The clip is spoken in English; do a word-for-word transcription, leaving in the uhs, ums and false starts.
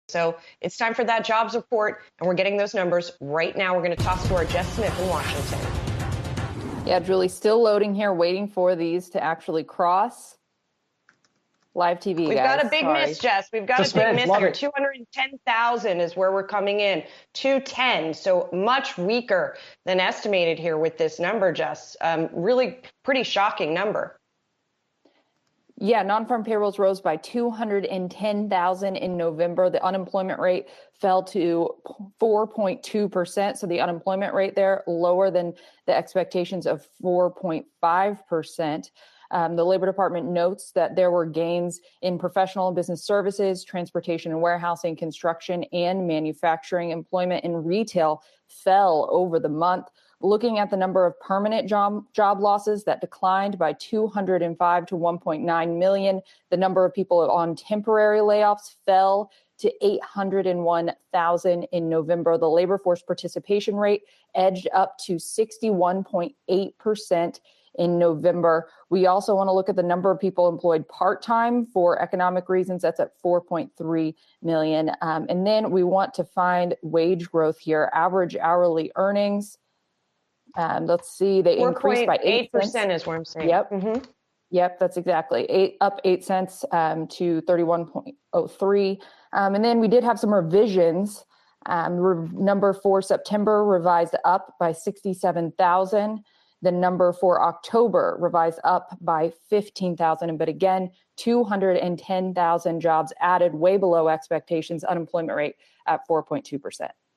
So it's time for that jobs report, and we're getting those numbers right now. We're going to toss to our Jess Smith in Washington. Yeah, Julie, still loading here, waiting for these to actually cross. Live T V, We've guys. got a big Sorry. miss, Jess. We've got Suspense, a big miss love here. it. two hundred ten thousand is where we're coming in. two ten, so much weaker than estimated here with this number, Jess. Um, really pretty shocking number. Yeah, non-farm payrolls rose by two hundred ten thousand in November. The unemployment rate fell to four point two percent. So the unemployment rate there lower than the expectations of four point five percent. Um, the Labor Department notes that there were gains in professional and business services, transportation and warehousing, construction, and manufacturing. Employment in retail fell over the month. Looking at the number of permanent job, job losses, that declined by two hundred five to one point nine million. The number of people on temporary layoffs fell to eight hundred one thousand in November. The labor force participation rate edged up to sixty-one point eight percent in November. We also want to look at the number of people employed part-time for economic reasons. That's at four point three million. Um, and then we want to find wage growth here. Average hourly earnings. Um, let's see, they increased by eight percent is what I'm saying. Yep. Mm-hmm. Yep, that's exactly eight up eight cents um, to thirty-one point oh three. Um, and then we did have some revisions. Um, re- number for September revised up by sixty-seven thousand. The number for October revised up by fifteen thousand. But again, two hundred ten thousand jobs added, way below expectations. Unemployment rate at four point two percent.